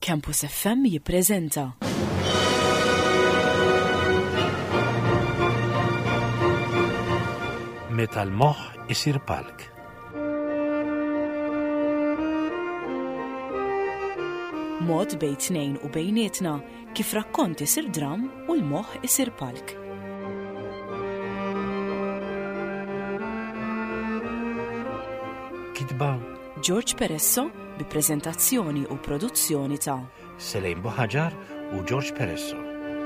Campus FM jippreżenta. Meta l-moħħ isir palk. Mod bejn tnejn u bejnietna kif rakkont isir dram u l-moħħ isir palk. Kitba George Peresso bi preżentazzjoni u produzzjoni ta' Selejn Boħaġar u George Peresso.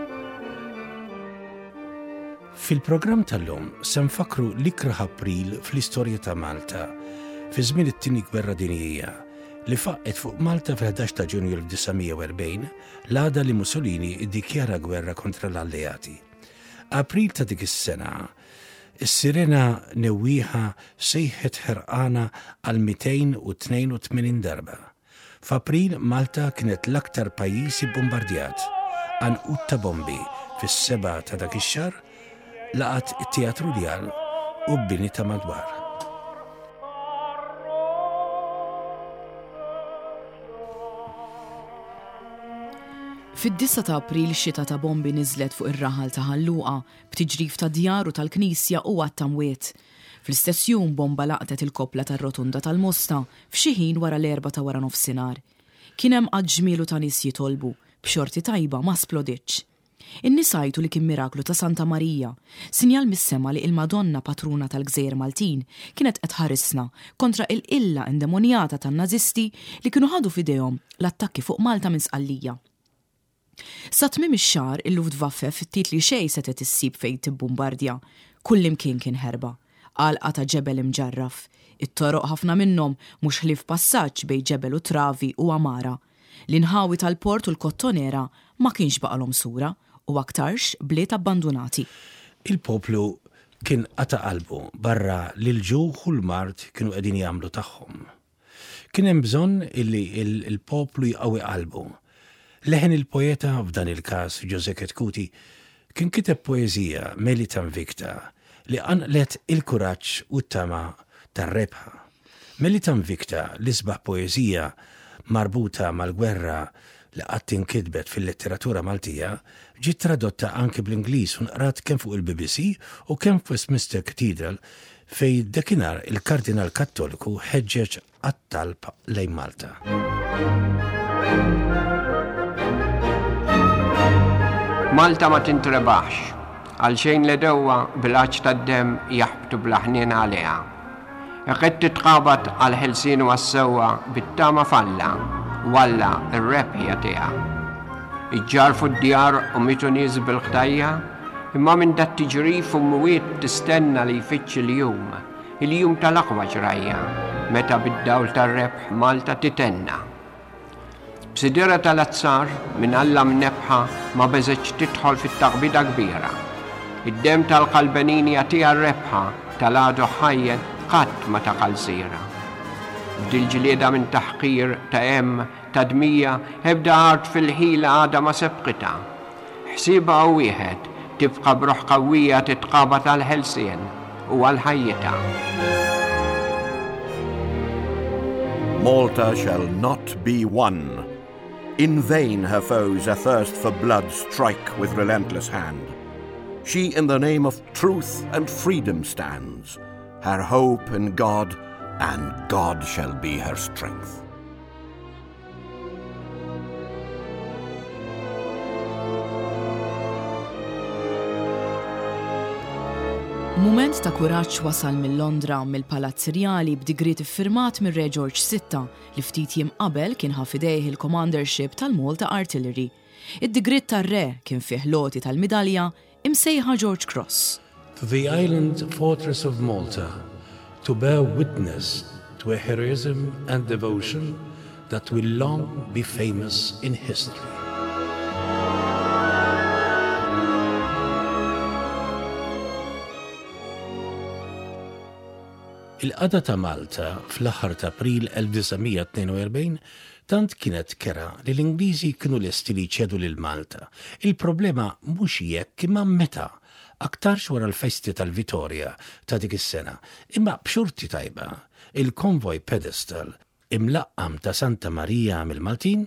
Fil-programm tal-lum se nfakru l-ikra April fl-istorja ta' Malta fi żmien it-tieni gwerra dinjija li faqqet fuq Malta fl-11 ta' Ġunju 1940 l-għada li Mussolini iddikjara gwerra kontra l-Alleati. April ta' dik is-sena is-sirena newwieħa sejħet ħerqana għal 282 darba. F'April Malta kienet l-aktar pajjiż bombardjat għanqud ta' bombi fis-7 ta' dak ix-xahar laqat it-Teatru Djal u b-bini ta' madwar. Fid-9 ta' April xita ta' bombi niżlet fuq ir-raħal ta' Ħalluqa b'tiġrif ta' djar u tal-Knisja u għat-tamwiet. Fl-istess jum bomba laqtet il-kopla tar-rotunda tal-Mosta f'xi ħin wara l-4 ta' wara nofsinhar. Kien hemm ġmielu ta' nies jitolbu b'xorti tajba ma sploditx. In-nisajtu li kien miraklu ta' Santa Marija, sinjal mis-sema li il-Madonna patruna tal-Gżejjer Maltin kienet qed ħarisna kontra il-qilla indemonjata tan-Nazisti li kienu ħadu f'idejhom l-attakki fuq Malta minn Sqallija. Sa tmiem ix-xahar il-Luftwaffe ftit li xejn setet issib fejn tibbombardja, kullimkien kien ħerba, għalqa ta' ġebel imġarraf, it-toroq ħafna minnhom mhux ħlief passaġġ bejn ġebel u Travi u Amara. L-inħawi tal-port u l-kottonera ma kienx baqalhom sura u aktarx bliet abbandunati. Il-poplu kien qata' qalbu barra li l-ġuħ u l-mart kienu qegħdin jagħmlu tagħhom. Kien hemm bżonn illi il-poplu jqawwi qalbu. Leħen il-poeta f'dan il-każ José Ketkuti kien kiteb poeżija Militant Victa li qanqlet il-kuraġġ u t-tama tar-rebħa. Militant Victa li sbaħ poeżija marbuta mal-gwerra li qatt tinkitbet fil-letteratura Maltija ġiet tradotta anke bl-Ingliż u nqrat kemm fuq il-BBC u kemm f'Westminster Cathedral fejn dakinhar il-Kardinal Kattoliku ħeġġeġ għat-talb lejn Malta. Malta ma tintrebaħx, għalxejn l-dewwa bil-għaġġ tad-demm jaħbtu bl-ħnien għaliha. Qed titqabad għal-ħelsien u għas-sewwa bit-tama falla walla r-rebħja tiegħha. Iġġarfu d-djar u mitu nies bil-ħtajja, imma minn dat tiġrif u mwiet tistenna li jfittx il-jum tal-aqwa ġrajja, meta bid-dawl tar-rebħ Malta titenna. B'sidira tal-azzar minn Alla mnebħa ma beżeċ tidħol fit-taqbida kbira. Id-dem tal-qalbenini jagħtiha r-rebħa tal-għadu ħajjed qatt ma taqal sira. B'dil-ġlieda minn taħqir ta' hemm ta' dmija ebda art fil-ħila għada ma sebqita. Ħsiebha wieħed tibqa' b'ruħ qawwija titqabad għall-ħelsien u għall-ħajjita. Malta shall not be won. In vain her foes athirst for blood strike with relentless hand. She in the name of truth and freedom stands, her hope in God, and God shall be her strength. Mument ta' kuraġġ wasal mill-Londra mill-Palazz Reali b'digrit iffirmat mir-Re George VI li ftit jiem qabel kien ħafidejh il-commandership tal-Malta Artillery. Id-digrit tar-Re kien fih loti tal-midalja imsejħa George Cross. To the island fortress of Malta, to bear witness to a heroism and devotion that will long be famous in history. Il-qada ta' Malta fl-aħħar ta' April 1942 tant kienet kera li l-Ingliżi kienu lesti li jċedu lil Malta. Il-problema mhux jekk imma meta, aktarx wara l-festi tal-Vitorja ta' dik is-sena, imma b'xurti tajba il-konvoj pedestal imlaqqam ta' Santa Marija mill-Maltin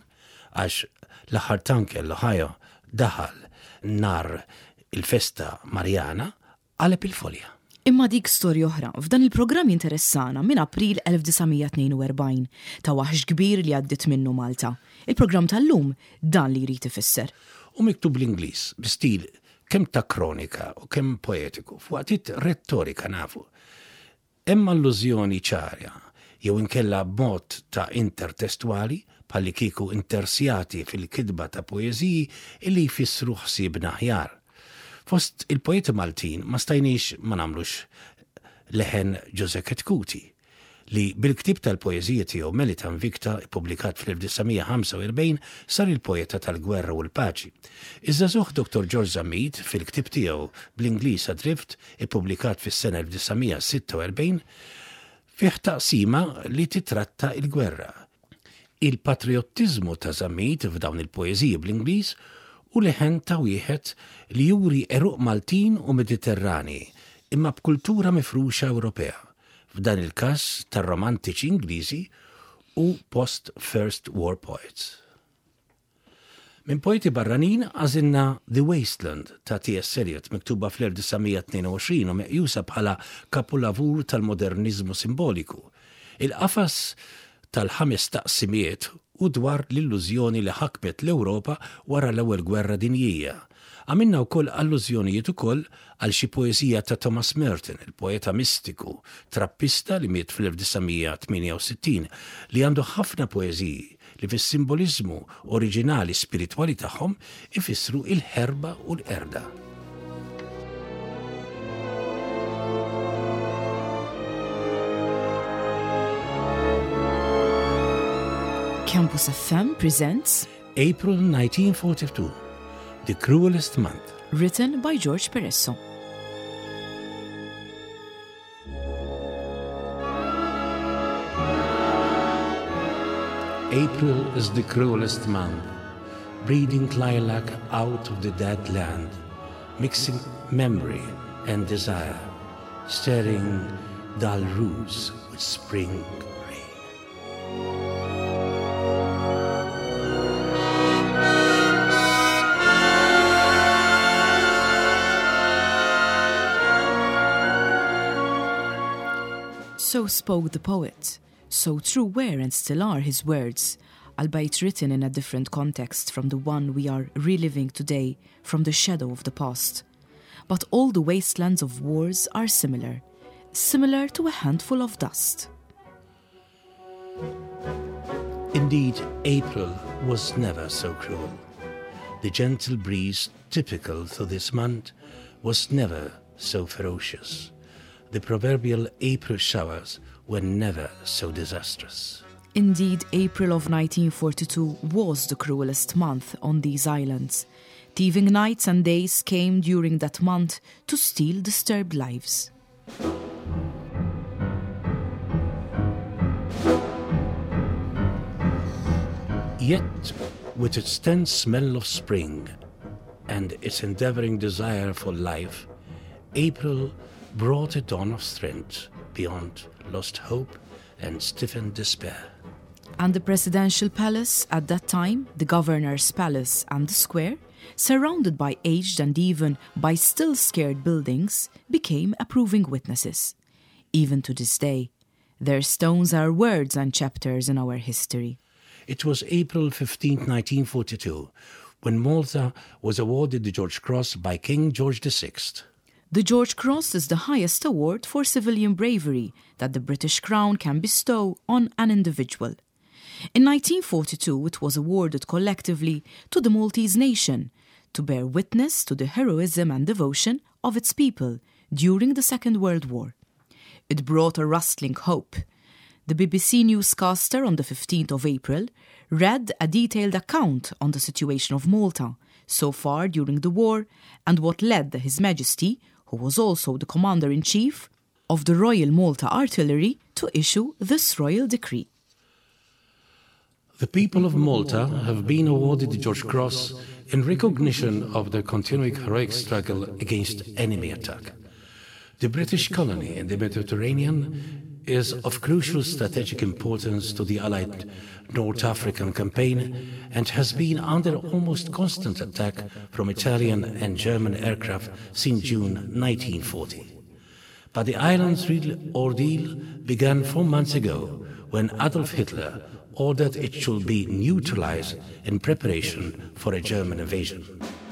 għax l-aħħar tanker l-Ohio daħal nar il-festa Marjana għalep il-folja. Imma dik storja oħra, f'dan il-programm interessana minn April 1942 ta' waħx kbir li għaddit minnu Malta. Il-programm tal-lum dan li jrid ifisser. U miktub l-Ingliż b'stil kemm ta' kronika u kemm poetiku, fuqatit retorika nafu. Hemm allużjoni ċarja jew inkella b'mod ta' intertestwali bħalli kieku intersjati fil-kidba ta' poeżiji illi jfissru ħsiebna aħjar. Fost il-poeti Maltin ma stajniex ma nagħmlux leħen Giuseppe Ketkuti li bil-ktib tal-poeżija tiegħu Militant Victa ippubblikat fl-1945 sar il-poeta tal-gwerra u l-paċi. Iż-żagħżugħ Dr. George Zammit fil-ktib tiegħu bl-Ingliż Adrift ippubblikat fis-sena 1946 fih taqsima li titratta il-gwerra. Il-patriottiżmu ta' Zammit f'dawn il-poeżiji bl-Ingliż u leħen ta' wieħed li juri eruq Maltin u Mediterrani imma b'kultura mifruxa Ewropea, f'dan il-każ tar-romantiċi Ingliżi u post-First War poets. Min poeti barranin għażilna The Wasteland ta' T.S. Eliot miktuba fl-1922 u meqjusa bħala kapolavur tal-modernizmu simboliku. Il-qafas tal-5 taqsimiet u dwar l-illużjoni li ħakmet l-Ewropa wara l-ewwel gwerra dinjija. Għamilna wkoll allużjonijiet ukoll għal xi poeżija ta' Thomas Merton, il-poeta mistiku, trappista li miet fl-1968, li għandu ħafna poeżiji li fis-simboliżmu oriġinali spiritwali tagħhom ifissru il-ħerba u l-erda. Campus FM presents April 1942, The Cruelest Month. Written by George Peresso. April is the cruelest month, breeding lilac out of the dead land, mixing memory and desire, stirring dull roots with spring rain. So spoke the poet, so true were and still are his words, albeit written in a different context from the one we are reliving today from the shadow of the past. But all the wastelands of wars are similar to a handful of dust. Indeed, April was never so cruel. The gentle breeze typical to this month was never so ferocious. The proverbial April showers were never so disastrous. Indeed, April of 1942 was the cruelest month on these islands. Thieving nights and days came during that month to steal disturbed lives. Yet, with its tense smell of spring and its endeavoring desire for life, April brought a dawn of strength beyond lost hope and stiffened despair. And the presidential palace at that time, the governor's palace and the square, surrounded by aged and even by still scared buildings, became approving witnesses. Even to this day, their stones are words and chapters in our history. It was April 15, 1942, when Malta was awarded the George Cross by King George VI. The George Cross is the highest award for civilian bravery that the British Crown can bestow on an individual. In 1942, it was awarded collectively to the Maltese nation to bear witness to the heroism and devotion of its people during the Second World War. It brought a rustling hope. The BBC newscaster on the 15th of April read a detailed account on the situation of Malta so far during the war and what led His Majesty, who was also the Commander-in-Chief of the Royal Malta Artillery, to issue this royal decree. The people of Malta have been awarded the George Cross in recognition of their continuing heroic struggle against enemy attack. The British colony in the Mediterranean is of crucial strategic importance to the Allied North African campaign and has been under almost constant attack from Italian and German aircraft since June 1940. But the island's real ordeal began 4 months ago when Adolf Hitler ordered it should be neutralized in preparation for a German invasion.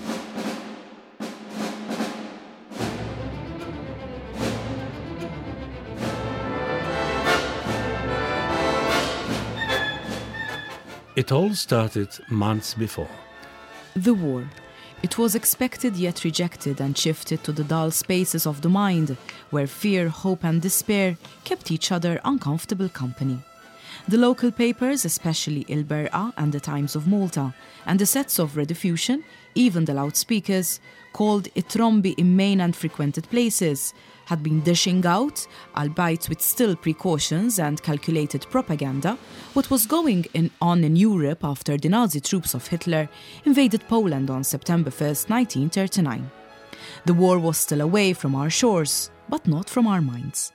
It all started months before. The war. It was expected yet rejected and shifted to the dull spaces of the mind, where fear, hope and despair kept each other uncomfortable company. The local papers, especially Il Berqa and the Times of Malta, and the sets of rediffusion, even the loudspeakers, called Itrombi in main and frequented places, had been dishing out, albeit with still precautions and calculated propaganda, what was going on in Europe after the Nazi troops of Hitler invaded Poland on September 1st, 1939. The war was still away from our shores, but not from our minds.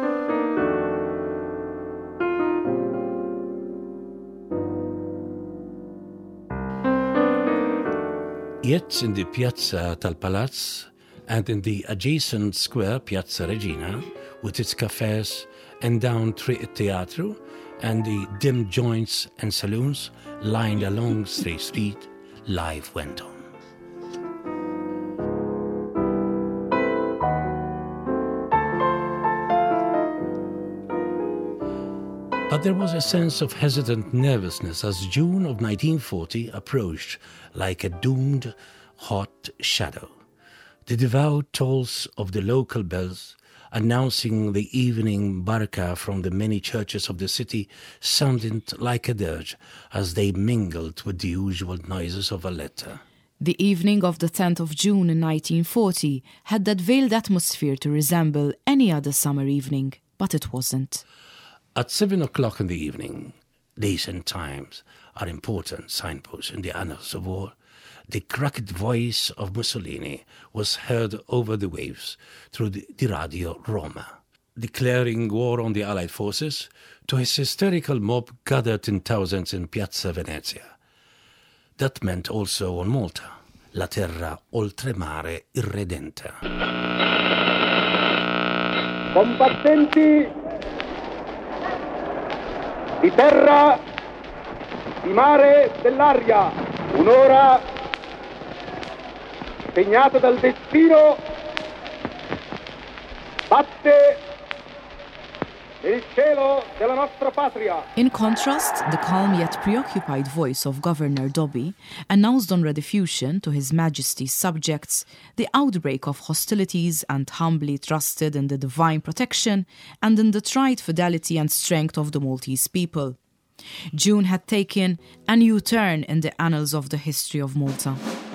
Yet in the Piazza del Palazzo and in the adjacent square Piazza Regina, with its cafes and down Tre Teatro and the dim joints and saloons lined along Strait Street, life went on. But there was a sense of hesitant nervousness as June of 1940 approached like a doomed, hot shadow. The devout tolls of the local bells, announcing the evening barca from the many churches of the city, sounded like a dirge as they mingled with the usual noises of Valletta. The evening of the 10th of June in 1940 had that veiled atmosphere to resemble any other summer evening, but it wasn't. At 7 o'clock in the evening, days and times are important signposts in the annals of war, the cracked voice of Mussolini was heard over the waves through the Radio Roma, declaring war on the Allied forces to his hysterical mob gathered in thousands in Piazza Venezia. That meant also on Malta, la terra oltremare irredenta. Combattenti di terra, di mare, dell'aria, un'ora segnata dal destino, batte nel cielo della nostra patria. In contrast, the calm yet preoccupied voice of Governor Dobby announced on rediffusion to His Majesty's subjects the outbreak of hostilities and humbly trusted in the divine protection and in the tried fidelity and strength of the Maltese people. June had taken a new turn in the annals of the history of Malta.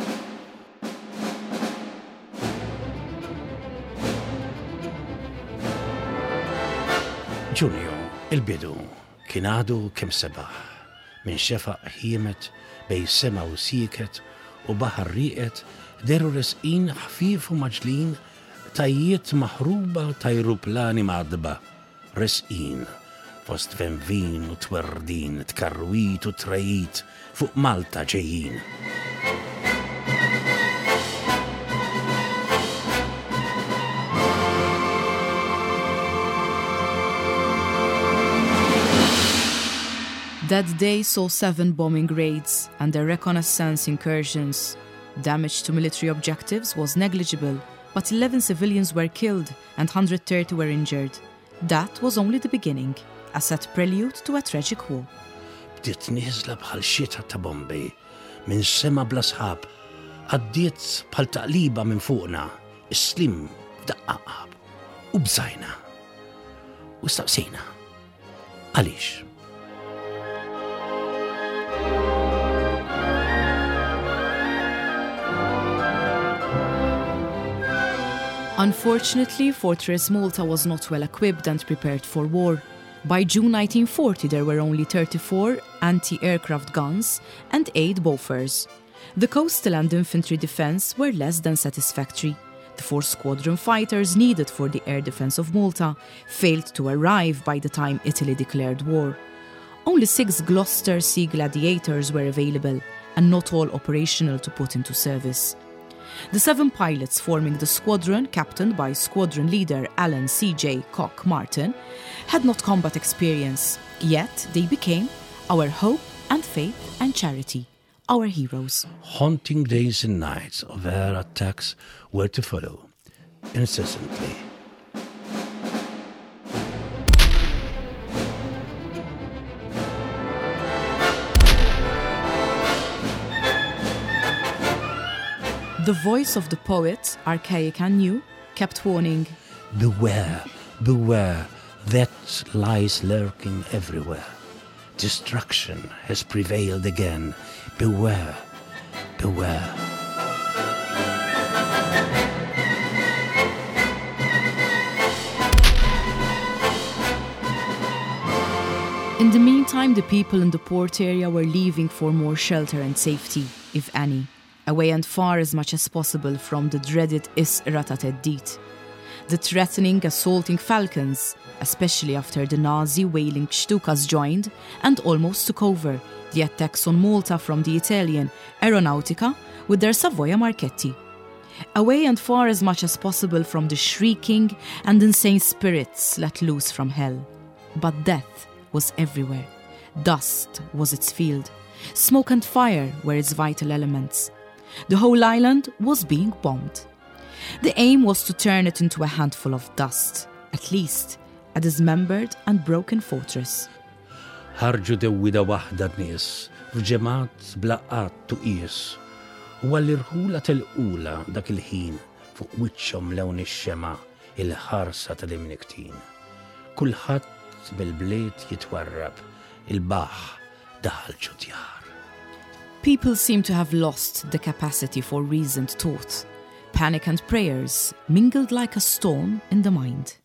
Ġunju, il-bidu, kien għadu kem sebaħ, minn xefaq ħiemet, bej sema u siket, u baħar riqet, deru resqin ħfif u maġlin, tajjiet maħruba tajru plani maħdba, resqin, fost venvin u twerdin, tkarwit u trajit, fuq Malta ġejjin. That day saw 7 bombing raids and their reconnaissance incursions. Damage to military objectives was negligible, but 11 civilians were killed and 130 were injured. That was only the beginning, a sad prelude to a tragic war. Bdiet nieħżla bħal xita ta' bombi, minn sema bla sħab, għaddiet bħal taqliba minn fuqna, is-slim f'daqqaqab, u bżajna, u staqsejna. Għaliex? Unfortunately, Fortress Malta was not well equipped and prepared for war. By June 1940, there were only 34 anti-aircraft guns and 8 Bofors. The coastal and infantry defense were less than satisfactory. The 4 squadron fighters needed for the air defense of Malta failed to arrive by the time Italy declared war. Only 6 Gloucester Sea Gladiators were available and not all operational to put into service. The 7 pilots forming the squadron, captained by squadron leader Alan C.J. Cock Martin, had not combat experience, yet they became our hope and faith and charity, our heroes. Haunting days and nights of air attacks were to follow, incessantly. The voice of the poet, archaic and new, kept warning, Beware, beware, that lies lurking everywhere. Destruction has prevailed again. Beware, beware. In the meantime, the people in the port area were leaving for more shelter and safety, if any, away and far as much as possible from the dreaded Is-Rata Teddit. The threatening, assaulting Falcons, especially after the Nazi whaling Stukas joined and almost took over the attacks on Malta from the Italian Aeronautica with their Savoia Marchetti. Away and far as much as possible from the shrieking and insane spirits let loose from hell. But death was everywhere. Dust was its field. Smoke and fire were its vital elements. The whole island was being bombed. The aim was to turn it into a handful of dust, at least a dismembered and broken fortress. ħarġu dewwida waħda nies, f'ġemat blaqqat tuqies. U għall-irħula telqula dak il-ħin fuq wiċċhom lewn ix-xema il-ħarsa tal-imniktin. Kulħadd bil-bliet jitwarrab, il-baħ daħal ġudjar. People seem to have lost the capacity for reasoned thought. Panic and prayers mingled like a storm in the mind.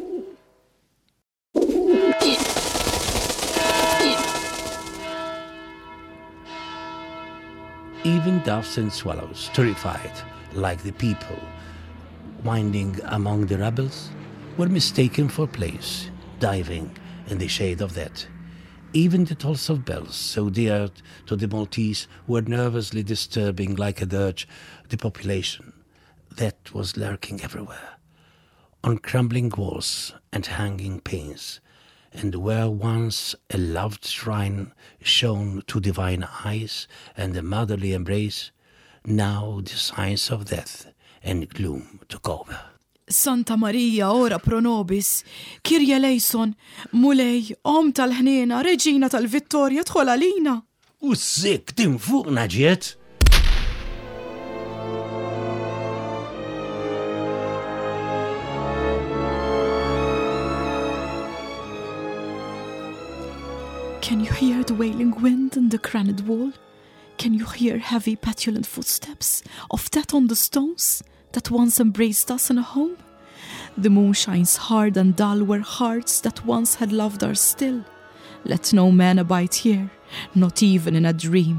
Even doves and swallows, terrified, like the people, winding among the rebels, were mistaken for place, diving in the shade of that. Even the tolls of bells, so dear to the Maltese, were nervously disturbing like a dirge the population that was lurking everywhere, on crumbling walls and hanging panes, and where once a loved shrine shone to divine eyes and a motherly embrace, now the signs of death and gloom took over. Santa Maria, ora pro nobis, Kyrie eleison, mulej, om tal-ħnina, reġina tal-Vittorja, tħol għalina. U s-sik tim fuqna ġiet? Can you hear the wailing wind in the granite wall? Can you hear heavy petulant footsteps of that on the stones that once embraced us in a home? The moon shines hard and dull where hearts that once had loved are still. Let no man abide here, not even in a dream.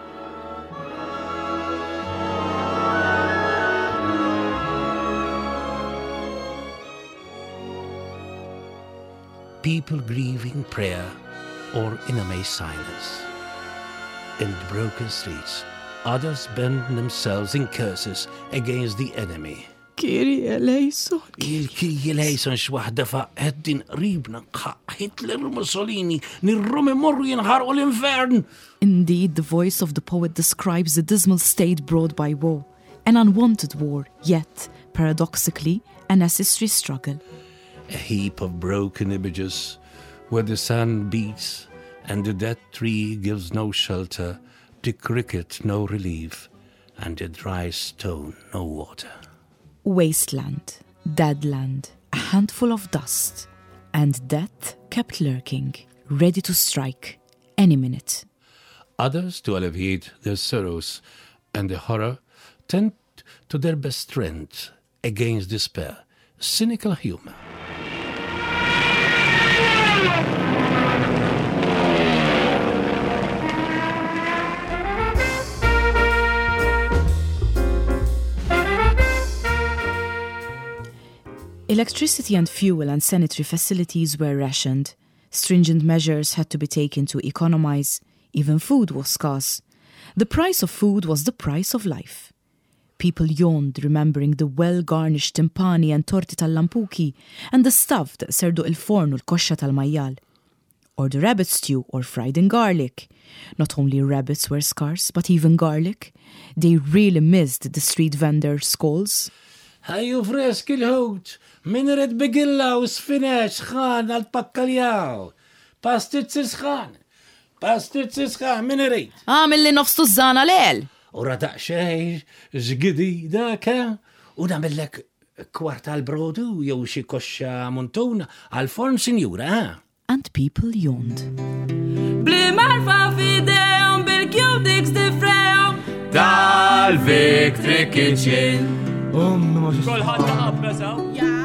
People grieving prayer or in amazed silence. In the broken streets, others bend themselves in curses against the enemy. Kyrie eleison. Il-Kyrie eleison xwaħda faqed din qribna Hitler, Mussolini, nirrum imorru jinħarqu l-infern. Indeed, the voice of the poet describes the dismal state brought by war, an unwanted war, yet, paradoxically, a necessary struggle. A heap of broken images where the sun beats and the dead tree gives no shelter, the cricket no relief, and the dry stone no water. Wasteland, dead land, a handful of dust, and death kept lurking, ready to strike any minute. Others, to alleviate their sorrows and the horror, tend to their best strength against despair, cynical humor. Electricity and fuel and sanitary facilities were rationed. Stringent measures had to be taken to economize. Even food was scarce. The price of food was the price of life. People yawned, remembering the well-garnished timpani and torti tal-lampuki and the stuffed serdu il-forn u l-koxxa tal-majjal. Or the rabbit stew or fried in garlic. Not only rabbits were scarce, but even garlic. They really missed the street vendors' calls. Ħajju fresk il-ħut, min red bigilla u sfinex xan għal-pakkaljaw. Pastizzi sħan, min rid? Għamilli nofstu ż-żana l-el. U radaq xej, ġgidida ke, u namillek kwarta l-brodu jew xi koxxa montuna għal-forn sinjura, ha? And people yawned. Bli marfa fidejhom bil-cubics diffrejhom tal-Victory Kitchen. Kolħat taqabna saw.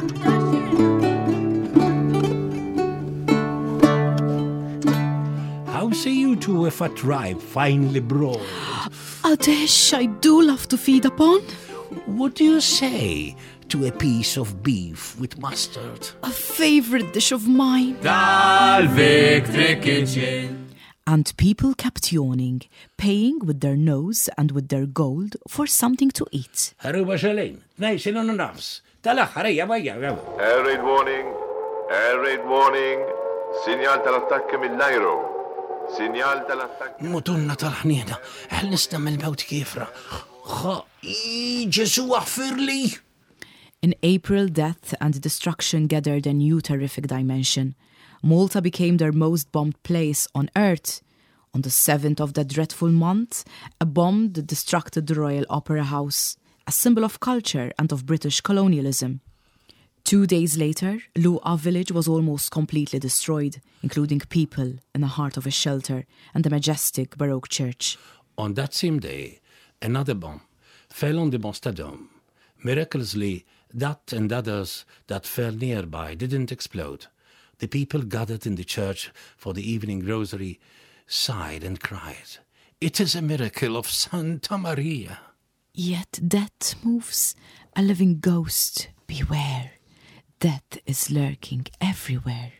How say you two if a tribe finely broiled? A dish I do love to feed upon. What do you say to a piece of beef with mustard? A favorite dish of mine. Tal-Victory Kitchen. And people kept yawning, paying with their nose and with their gold for something to eat. Haruba xalin, nejxin unu nafs. Tal-axħarija bajja, għabu. Air raid warning. Sinjal tal-attakki mill-Najro. Sinjal tal-attakki. Mutunna tal-ħniena, għal nistam il-mewt kifra. Ġesu għaffirli. In April, death and destruction gathered a new terrific dimension. Malta became their most bombed place on earth. On the 7th of that dreadful month, a bomb destructed the Royal Opera House, a symbol of culture and of British colonialism. 2 days later, Luqa village was almost completely destroyed, including people in the heart of a shelter and the majestic Baroque church. On that same day, another bomb fell on the Mostadom. Miraculously, that and others that fell nearby didn't explode. The people gathered in the church for the evening rosary sighed and cried, "It is a miracle of Santa Maria." Yet death moves, a living ghost, beware. Death is lurking everywhere.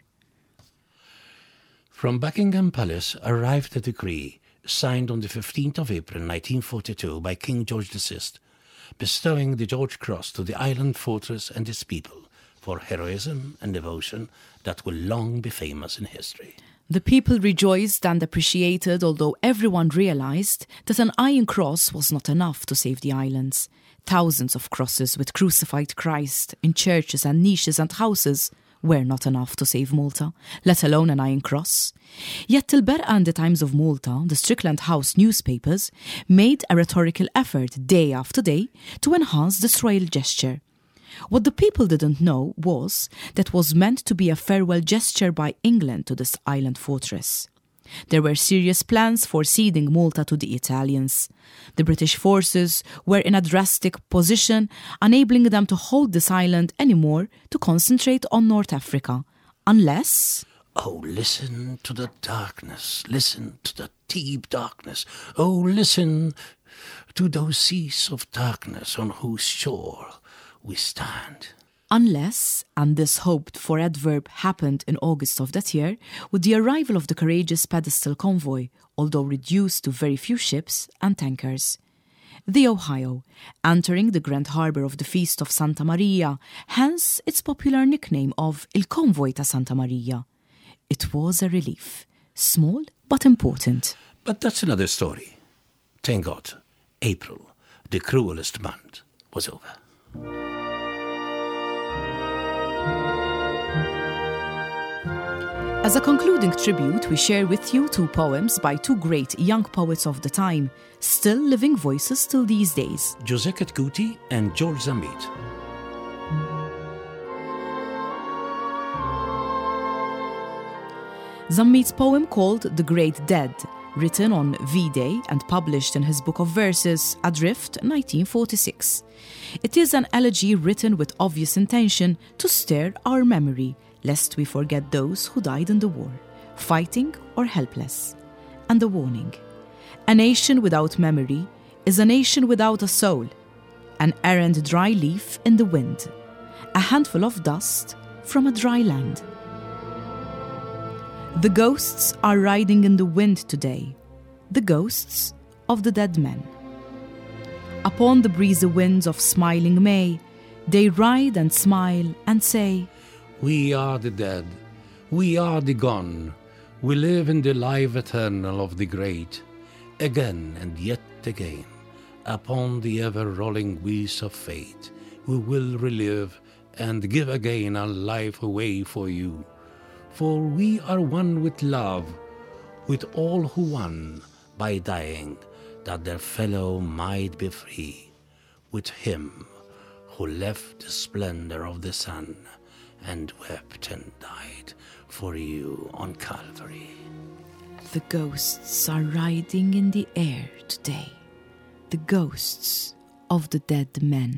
From Buckingham Palace arrived a decree signed on the 15th of April 1942 by King George VI, bestowing the George Cross to the island fortress and its people for heroism and devotion that will long be famous in history. The people rejoiced and appreciated, although everyone realized that an iron cross was not enough to save the islands. Thousands of crosses with crucified Christ in churches and niches and houses were not enough to save Malta, let alone an iron cross. Yet till Berqa and the Times of Malta, the Strickland House newspapers, made a rhetorical effort day after day to enhance this royal gesture. What the people didn't know was that was meant to be a farewell gesture by England to this island fortress. There were serious plans for ceding Malta to the Italians. The British forces were in a drastic position, enabling them to hold this island anymore to concentrate on North Africa, unless... Oh, listen to the darkness, listen to the deep darkness. Oh, listen to those seas of darkness on whose shore we stand. Unless, and this hoped-for adverb happened in August of that year, with the arrival of the courageous pedestal convoy, although reduced to very few ships and tankers. The Ohio, entering the grand harbour of the Feast of Santa Maria, hence its popular nickname of Il Convoy ta Santa Maria. It was a relief, small but important. But that's another story. Thank God, April, the cruelest month, was over. As a concluding tribute, we share with you 2 poems by 2 great young poets of the time, still living voices till these days. José Katkuti and George Zammit. Zammit's poem called The Great Dead, written on V-Day and published in his book of verses, Adrift, 1946. It is an elegy written with obvious intention to stir our memory, lest we forget those who died in the war, fighting or helpless. And the warning: a nation without memory is a nation without a soul, an errant dry leaf in the wind, a handful of dust from a dry land. The ghosts are riding in the wind today, the ghosts of the dead men. Upon the breezy winds of smiling May, they ride and smile and say, We are the dead, we are the gone, we live in the life eternal of the great, again and yet again, upon the ever-rolling wheels of fate, we will relive and give again our life away for you. For we are one with love, with all who won by dying, that their fellow might be free, with him who left the splendor of the sun and wept and died for you on Calvary. The ghosts are riding in the air today, the ghosts of the dead men.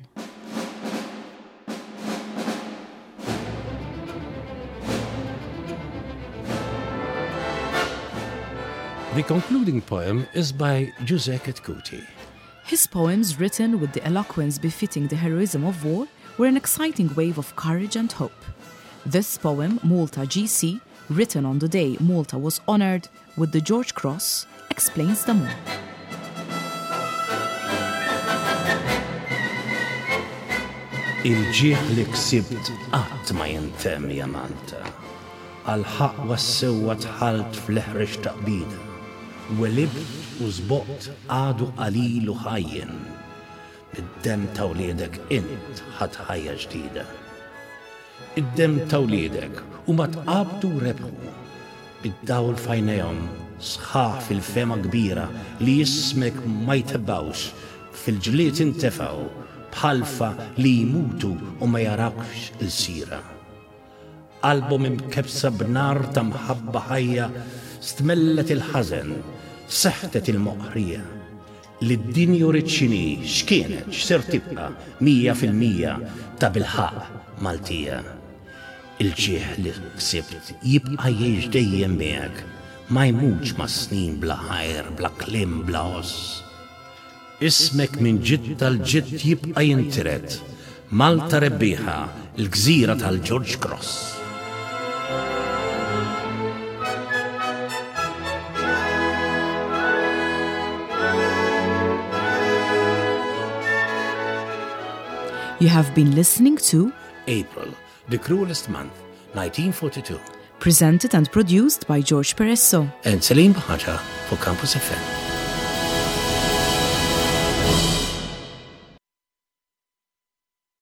The concluding poem is by Giuseppe Cuti. His poems, written with the eloquence befitting the heroism of war, were an exciting wave of courage and hope. This poem, Malta GC, written on the day Malta was honored with the George Cross, explains them all. Il-ġieħ li ksibt qatt ma jintemm ja Malta. Għal-ħaq was-sewwa tħalt fl-eħreġ taqbida. Welibt u żboqt għadu qalilu ħajjen. Bid-dem ta' wliedek int ħadd ħajja ġdida. Id-dem ta' wliedek u ma tqabdu rebħu. Bid-dawl fajnejhom sħaħ fil-fema kbira li jismek ma jtebbawx fil-ġlied intefgħu bħalfa li jmutu u ma jarawx il-sira. Qalbhom imkebsa b'nar ta' mħabba ħajja stmellet il-ħażen, seħtet il-moqħrija. Li d-dinja riċċini x'kienet x'ser tibqa' 100% ta' bil-ħaq Maltija. Il-ġieħ li ksibt jibqa' jgħix dejjem miegħek, ma jmutx ma' snin bla ħajr, bla kliem, bla oss. Ismek minn ġid tal-ġid jibqa' jintiret. Malta rebbieħa, l-gżira tal-George Cross. You have been listening to April, the Cruelest Month, 1942. Presented and produced by George Peresso And Salim Bahaja for Campus FM.